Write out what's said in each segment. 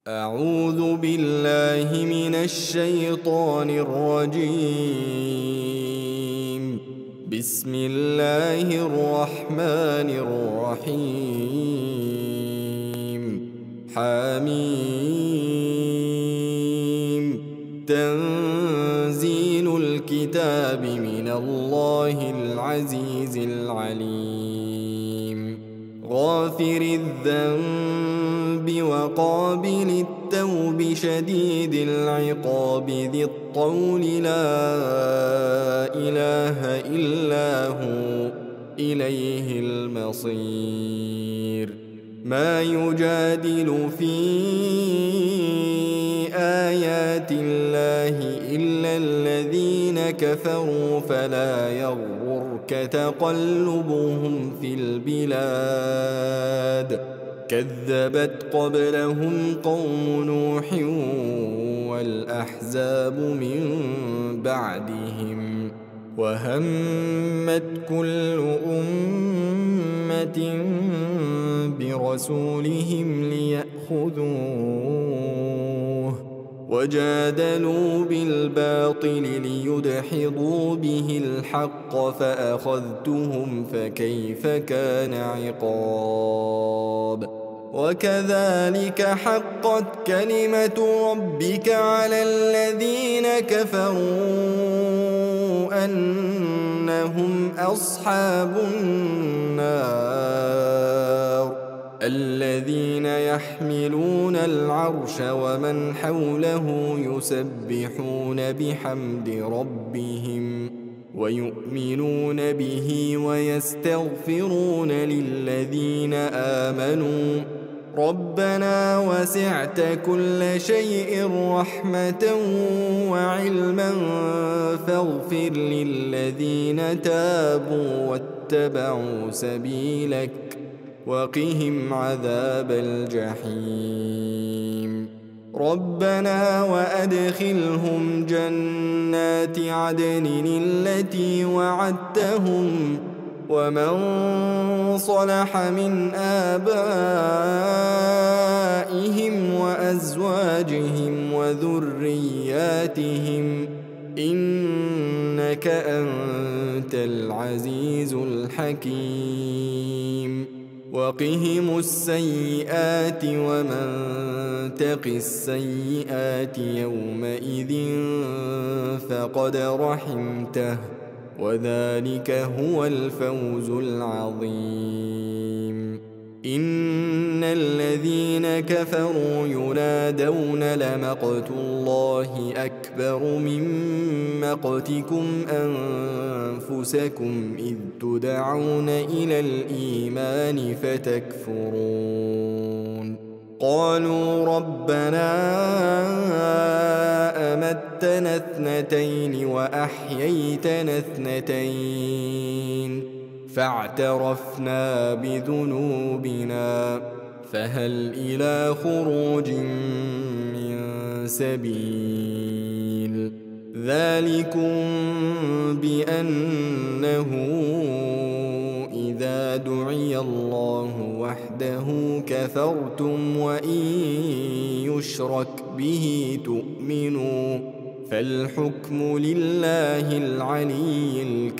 أعوذ بالله من الشيطان الرجيم. بسم الله الرحمن الرحيم. حميم. تنزيل الكتاب من الله العزيز العليم. غافر الذنب وقابل التوب شديد العقاب ذي الطول لا إله إلا هو إليه المصير. ما يجادل في آيات الله إلا الذين كفروا فلا يغررك تقلبهم في البلاد. كذبت قبلهم قوم نوح والأحزاب من بعدهم وهمت كل أمة برسولهم ليأخذوه وجادلوا بالباطل ليدحضوا به الحق فأخذتهم فكيف كان عقاب. وكذلك حقت كلمة ربك على الذين كفروا أنهم أصحاب النار. الذين يحملون العرش ومن حوله يسبحون بحمد ربهم ويؤمنون به ويستغفرون للذين آمنوا ربنا وسعت كل شيء رحمة وعلما فاغفر للذين تابوا واتبعوا سبيلك وقهم عذاب الجحيم. ربنا وأدخلهم جنات عدن التي وعدتهم ومن صلح من آبائهم وأزواجهم وذرياتهم إنك أنت العزيز الحكيم. وقهم السيئات ومن تق السيئات يومئذ فقد رحمته وذلك هو الفوز العظيم. إن الذين كفروا ينادون لمقت الله أكبر من مقتكم أنفسكم إذ تدعون إلى الإيمان فتكفرون. قالوا ربنا أمتنا اثنتين وأحييتنا اثنتين فاعترفنا بذنوبنا فهل إلى خروج من سبيل. ذلكم بأنه إذا دعي الله وحده كفرتم وإن يشرك به تؤمنوا فالحكم لله العلي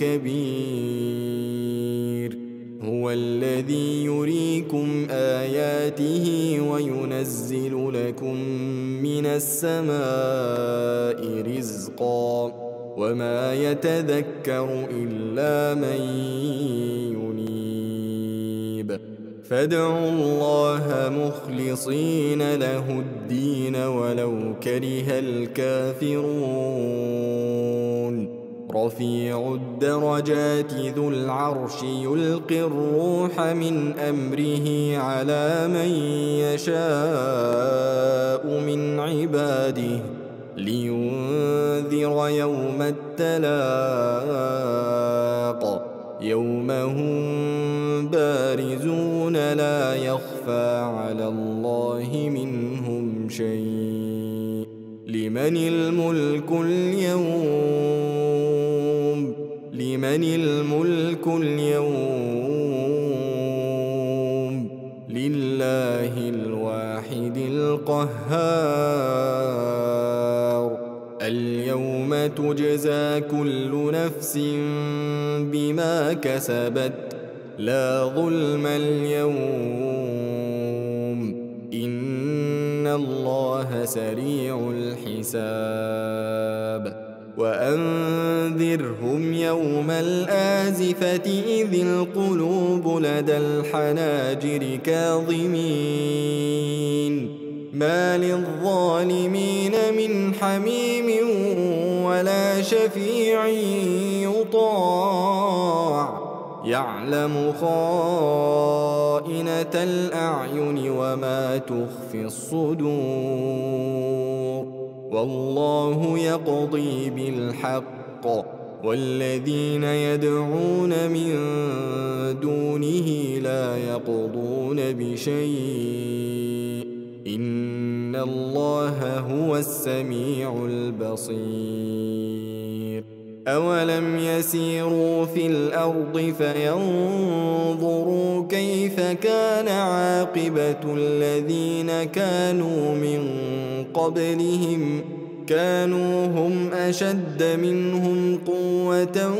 الكبير. هو الذي يريكم آياته وينزل لكم من السماء رزقا وما يتذكر إلا من ينيب. فادعوا الله مخلصين له الدين ولو كره الكافرون. رفيع الدرجات ذو العرش يلقي الروح من أمره على من يشاء من عباده لينذر يوم التلاق يوم هم بارزون لا يخفى على الله منهم شيء. لمن الملك اليوم لمن الملك اليوم لله الواحد القهار. القهار اليوم تجزى كل نفس بما كسبت لا ظلم اليوم إن الله سريع الحساب وأنذرهم يوم الآزفة إذ القلوب لدى الحناجر كاظمين ما للظالمين من حميم ولا شفيع يطاع يعلم خائنة الأعين وما تخفي الصدور والله يقضي بالحق والذين يدعون من دونه لا يقضون بشيء إن الله هو السميع البصير أولم يسيروا في الأرض فينظروا كيف كان عاقبة الذين كانوا من قبلهم كانوا هم أشد منهم قوة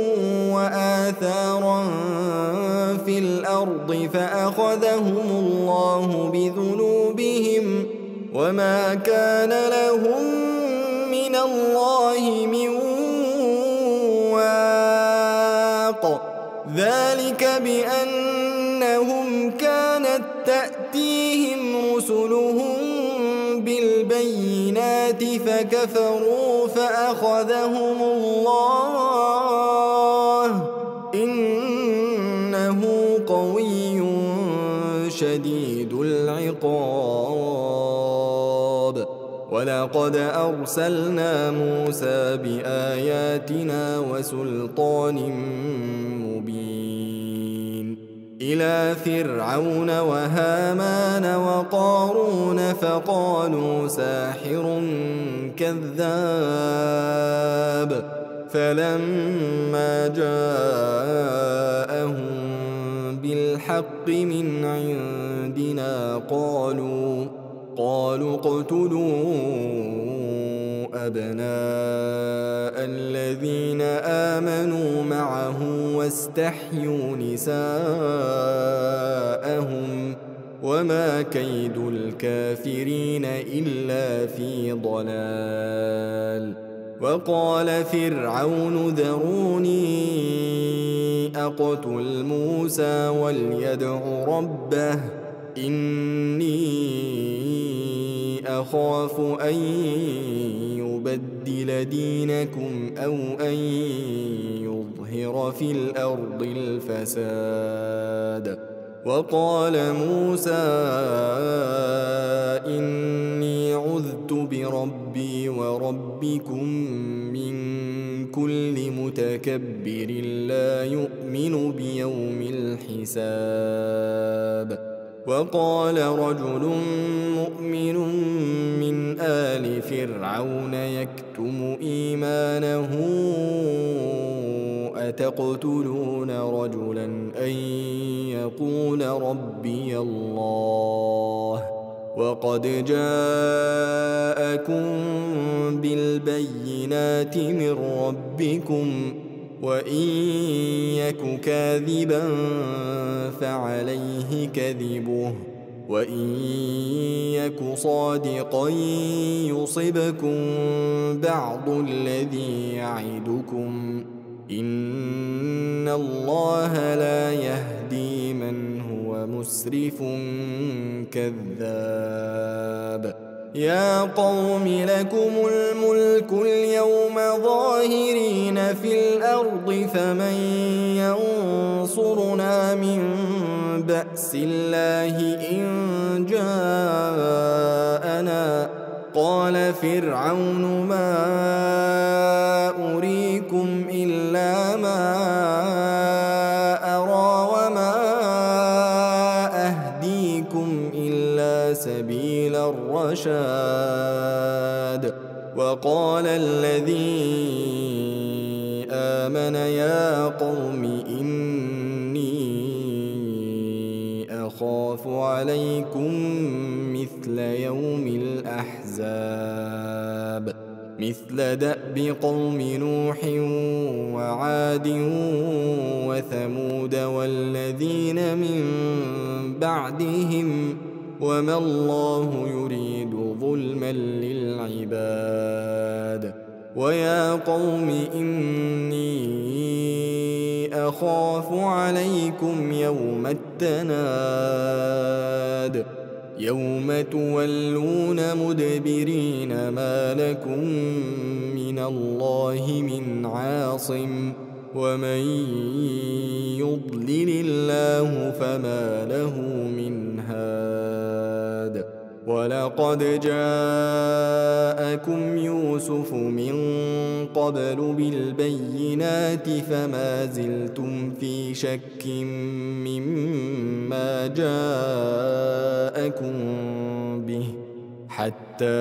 وآثارا في الأرض فأخذهم الله بذنوبهم وما كان لهم من الله من واق ذلك بأنهم كانت تأتيهم رسلهم بالبينات فكفروا فأخذهم الله إنه قوي شديد العقاب ولقد أرسلنا موسى بآياتنا وسلطان مبين إلى فرعون وهامان وقارون فقالوا ساحر كذاب فلما جاءهم بالحق من عندنا قالوا اقتلوا أبناء الذين آمنوا معه واستحيوا نساءهم وما كيد الكافرين إلا في ضلال وقال فرعون ذروني أقتل موسى وليدع ربه إني أخاف أن يبدل دينكم أو أن يظهر في الأرض الفساد وقال موسى إني عذت بربي وربكم من كل متكبر لا يؤمن بيوم الحساب وقال رجل مؤمن من آل فرعون يكتم إيمانه أتقتلون رجلا أن يقول ربي الله وقد جاءكم بالبينات من ربكم وإن يك كاذبا فعليه كذبه وإن يك صادقا يصبكم بعض الذي يعدكم إن الله لا يهدي من هو مسرف كذاب يا قوم لكم الملك اليوم ظاهرين في الأرض فمن ينصرنا من بأس الله إن جاءنا قال فرعون ما أريكم إلا ما أرى وما أهديكم إلا سبيل الرشاد وقال الذي آمن يا قوم إني أخاف عليكم مثل مثل يوم الأحزاب مثل دأب قوم نوح وعاد وثمود والذين من بعدهم وما الله يريد ظلما للعباد ويا قوم إني أخاف عليكم يوم التناد يوم تولون مدبرين ما لكم من الله من عاصم ومن يضلل الله فما له من هاد ولقد جاءكم يوسف من قبل بالبينات فما زلتم في شك مما جاءكم به حتى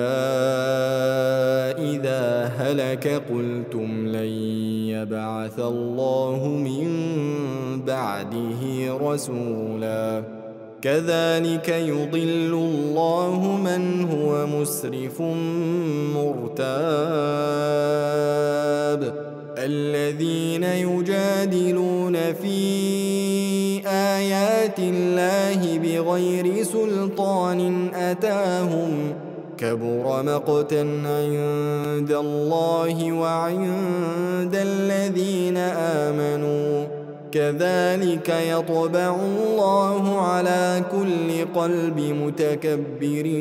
إذا هلك قلتم لن يبعث الله من بعده رسولا كذلك يضل الله من هو مسرف مرتاب الذين يجادلون في آيات الله بغير سلطان أتاهم كبر مقتا عند الله وعند الذين آمنوا كذلك يطبع الله على كل قلب متكبر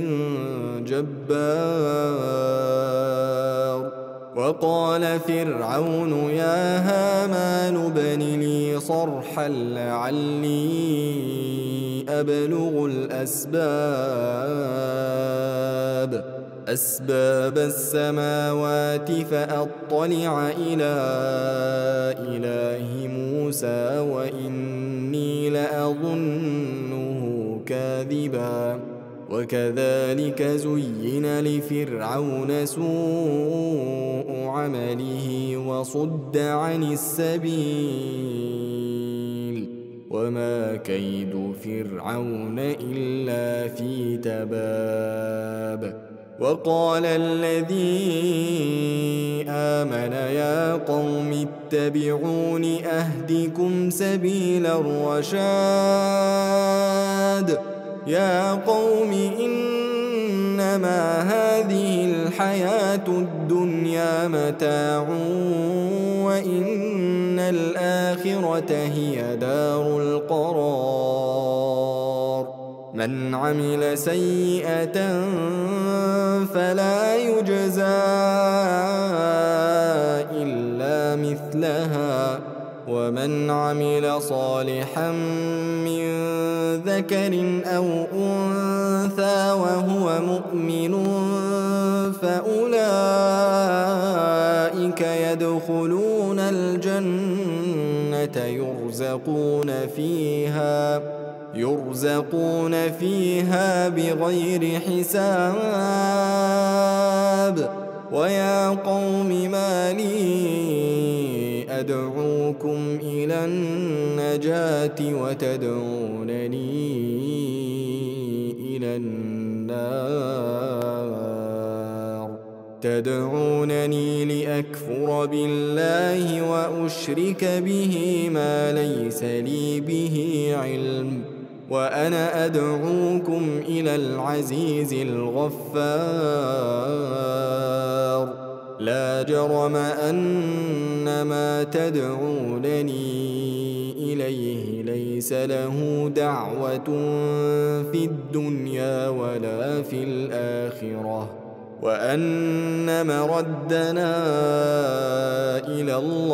جبار وقال فرعون يا هامان ابن لي صرحا لعلي أبلغ أسباب السماوات فأطلع إلى إله موسى وإني لأظنه كاذبا وكذلك زين لفرعون سوء عمله وصد عن السبيل وما كيد فرعون إلا في تباب وقال الذي آمن يا قوم اتبعون أهدكم سبيل الرشاد يا قوم إنما هذه الحياة الدنيا متاع وإن الآخرة هي دار القرار من عمل سيئة فلا يجزى إلا مثلها ومن عمل صالحا من ذكر أو أنثى وهو مؤمن فأولئك يدخلون الجنة يرزقون فيها بغير حساب ويا قوم ما لي أدعوكم إلى النجاة وتدعونني إلى النار تدعونني لأكفر بالله وأشرك به ما ليس لي به علم وأنا أدعوكم إلى العزيز الغفار لا جرم أن ما تدعونني إليه ليس له دعوة في الدنيا ولا في الآخرة وأن مردنا إلى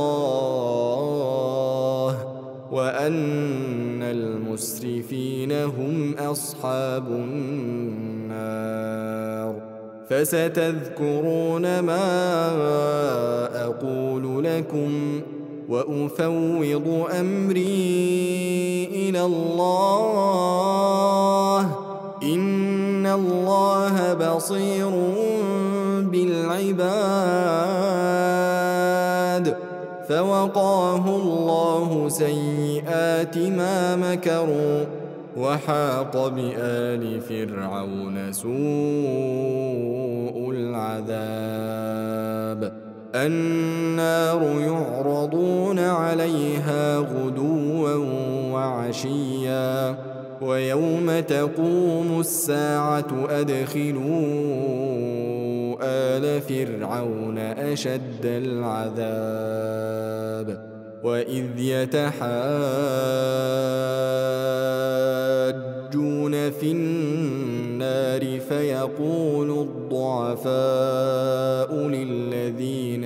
الله وأن المسرفين هم أصحاب النار فستذكرون ما أقول لكم وأفوض أمري إلى الله إن الله بصير بالعباد فوقاه الله سيئات ما مكروا وحاق بآل فرعون سوء العذاب النار يعرضون عليها غدوا وعشيا ويوم تقوم الساعة أدخلوا آل فرعون أشد العذاب وإذ يتحاجون في النار فيقول الضعفاء للذين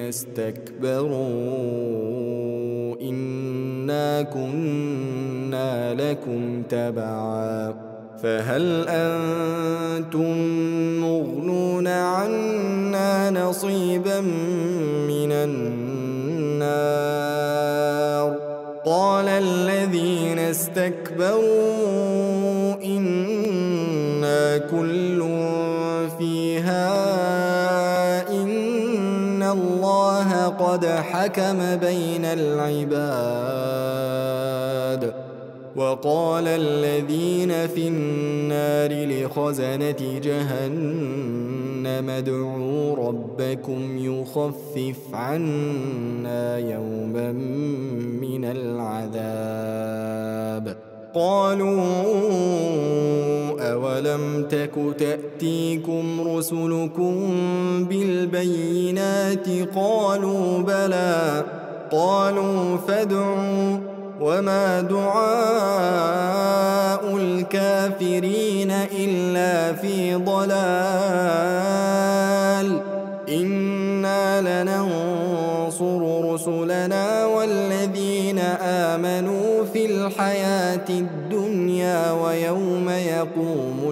استكبروا إنا كنا لكم تبعا فهل أنتم مغنون عنا نصيبا من النار قال الذين استكبروا إنا كل فيها إن الله قد حكم بين العباد وقال الذين في النار لخزنة جهنم ادعوا ربكم يخفف عنا يوما من العذاب قالوا أولم تك تأتيكم رسلكم بالبينات قالوا بلى قالوا فادعوا وما دعاء الكافرين إلا في ضلال إنا لننصر رسلنا والذين آمنوا في الحياة الدنيا ويوم يقوم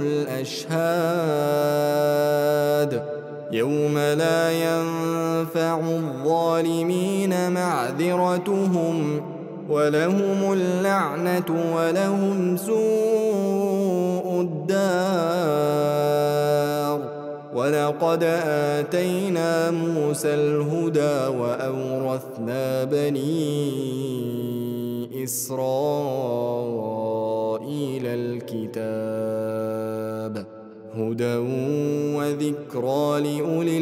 الأشهاد يوم لا ينفع الظالمين معذرتهم ولهم اللعنة ولهم سوء الدار ولقد آتينا موسى الهدى وأورثنا بني إسرائيل الكتاب هدى وذكرى لأولي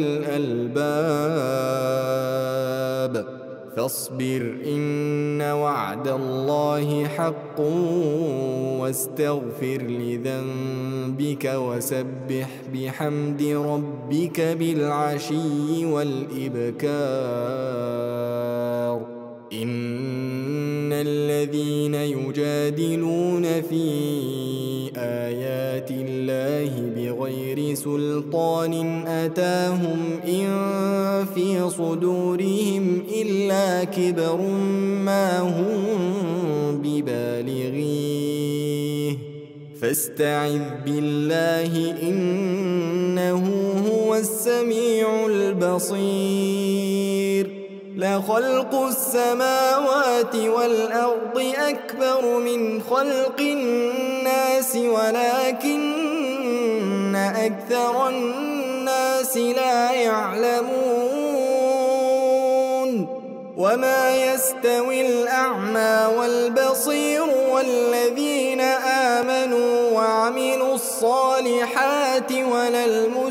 الألباب فاصبر إن وعد الله حق واستغفر لذنبك وسبح بحمد ربك بالعشي والإبكار إن الذين يجادلون في آيات الله بغير سلطان أتاهم إن في صدورهم إلا كبر ما هم ببالغيه فاستعذ بالله إنه هو السميع البصير لخلق السماوات والأرض أكبر من خلق الناس ولكن أكثر الناس لا يعلمون وما يستوي الأعمى والبصير والذين آمنوا وعملوا الصالحات ولا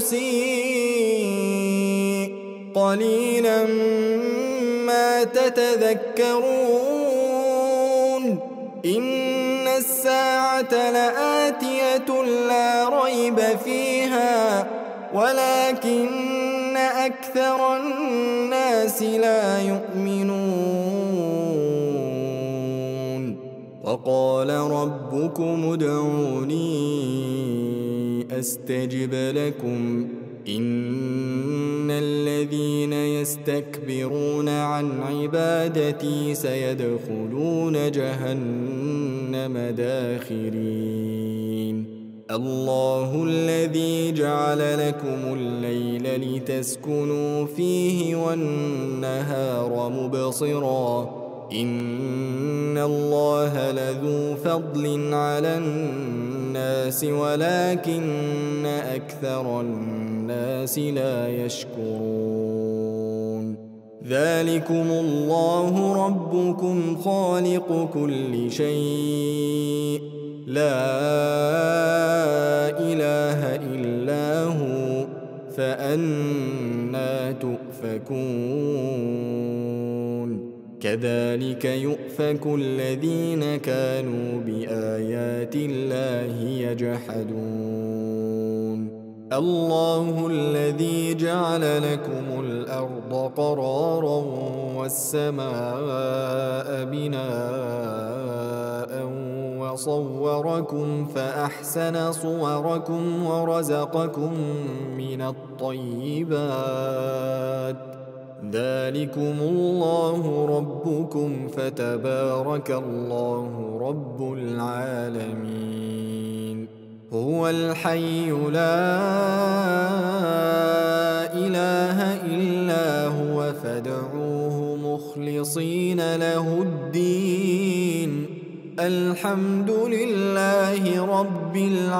المسيء قليلا ما تتذكرون إن الساعة لآتية لا ريب فيها ولكن أكثر الناس لا يؤمنون وقال ربكم ادعوني أستجب لكم إن الذين يستكبرون عن عبادتي سيدخلون جهنم داخرين الله الذي جعل لكم الليل لتسكنوا فيه والنهار مبصرا إن الله لذو فضل على الناس ولكن أكثر الناس لا يشكرون ذلكم الله ربكم خالق كل شيء لا إله إلا هو فأنى تؤفكون كذلك يؤفك الذين كانوا بآيات الله يجحدون الله الذي جعل لكم الأرض قرارا والسماء بناء وصوركم فأحسن صوركم ورزقكم من الطيبات ذلكم الله ربكم فتبارك الله رب العالمين هو الحي لا إله إلا هو فادعوه مخلصين له الدين الحمد لله رب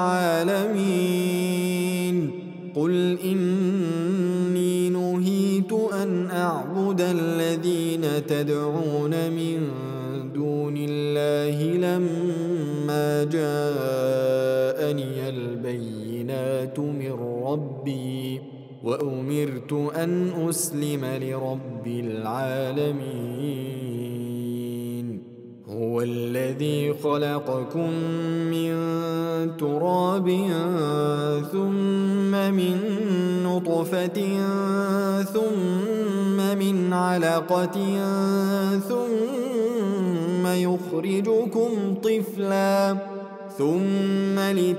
العالمين قل إني نهيت أن أعبد الذين تدعون من دون الله لما جاءني البينات من ربي وأمرت أن أسلم لرب العالمين هو الذي خلقكم من تراب ثم من نطفة ثم من علقة ثم يخرجكم طفلا ثم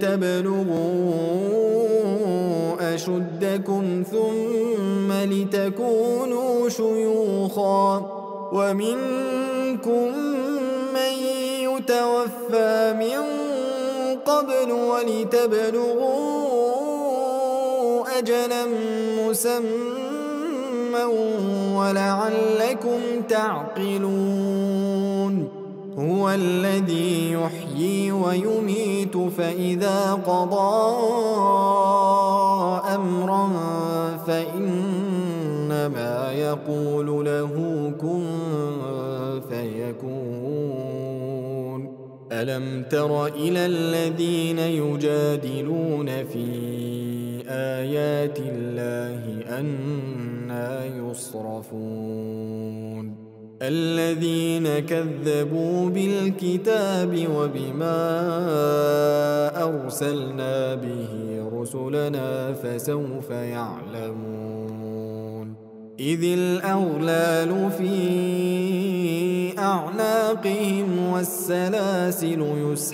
لتبلغوا أشدكم ثم لتكونوا شيوخا ومنكم من يتوفى من قبل ولتبلغوا أجلا مسمى ولعلكم تعقلون هو الذي يحيي ويميت فإذا قضى أمرا فإنما يقول له كن فيكون ألم تر إلى الذين يجادلون في آيات الله أنى يصرفون الذين كذبوا بالكتاب وبما أرسلنا به رسلنا فسوف يعلمون إذ الأغلال في أعناقهم والسلاسل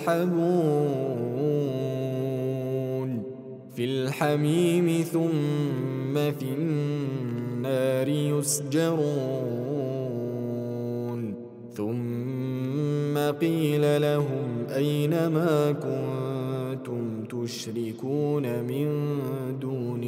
يسحبون في الحميم ثم في النار يسجرون ثم قيل لهم أين ما كنتم تشركون من دون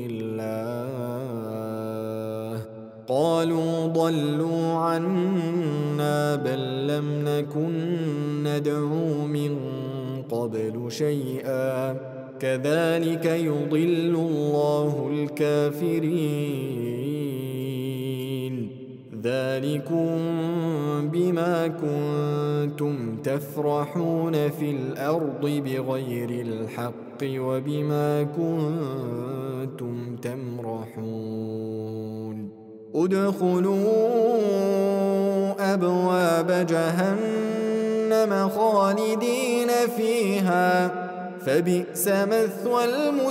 الله قالوا ضلوا عنا بل لم نكن ندعو من قبل شيئا كذلك يضل الله الكافرين ذلكم بما كنتم تفرحون في الأرض بغير الحق وبما كنتم تمرحون ادخلوا أبواب جهنم خالدين فيها فبئس مثوى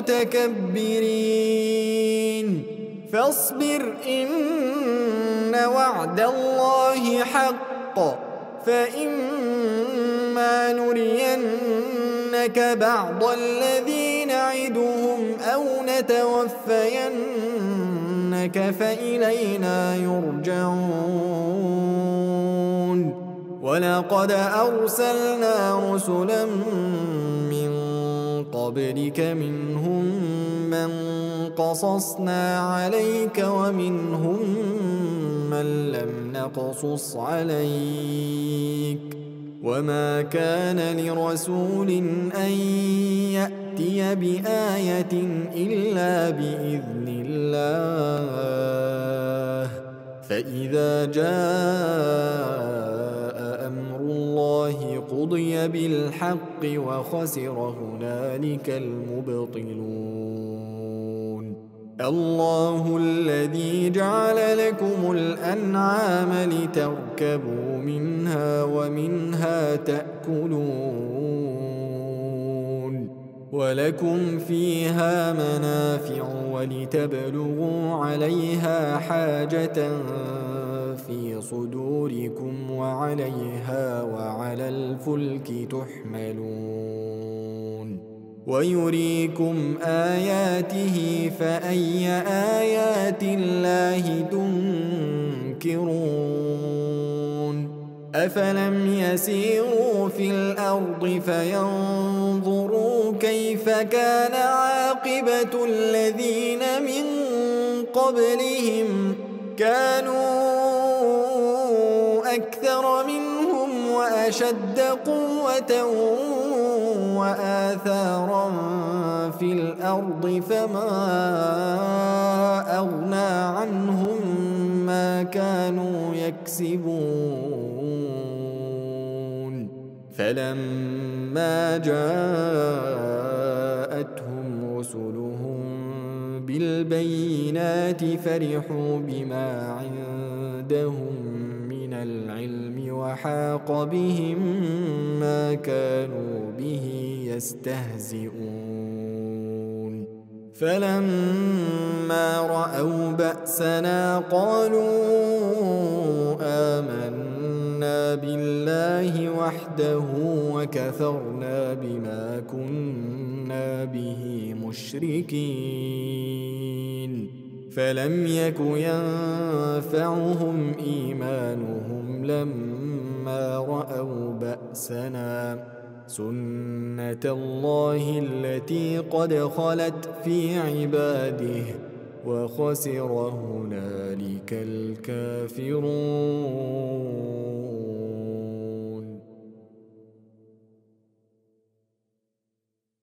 المتكبرين فاصبر إن وعد الله حق فإما نرينك بعض الذي نعدهم أو نتوفينك فإلينا يرجعون ولقد أرسلنا رسلا من قبلك منهم من قصصنا عليك ومنهم من لم نقصص عليك وما كان لرسول أن يأتي بآية إلا بإذن الله فإذا جاء أمر الله قضي بالحق وخسر هنالك المبطلون الله الذي جعل لكم الأنعام لتركبوا منها ومنها تأكلون ولكم فيها منافع ولتبلغوا عليها حاجة في صدوركم وعليها وعلى الفلك تحملون ويريكم آياته فأي آيات الله تنكرون أفلم يسيروا في الأرض فينظروا كيف كان عاقبة الذين من قبلهم كانوا أكثر منهم وأشد قوة وآثارا في الأرض فما أغنى عنهم ما كانوا يكسبون فلما جاءتهم رسلهم بالبينات فرحوا بما عندهم من العلم وحاق بهم ما كانوا به يستهزئون فلما رأوا بأسنا قالوا آمنا بالله وحده وكفرنا بما كنا به مشركين فلم يك ينفعهم إيمانهم لما رأوا بأسنا سنة الله التي قد خلت في عباده وخسر هنالك الكافرون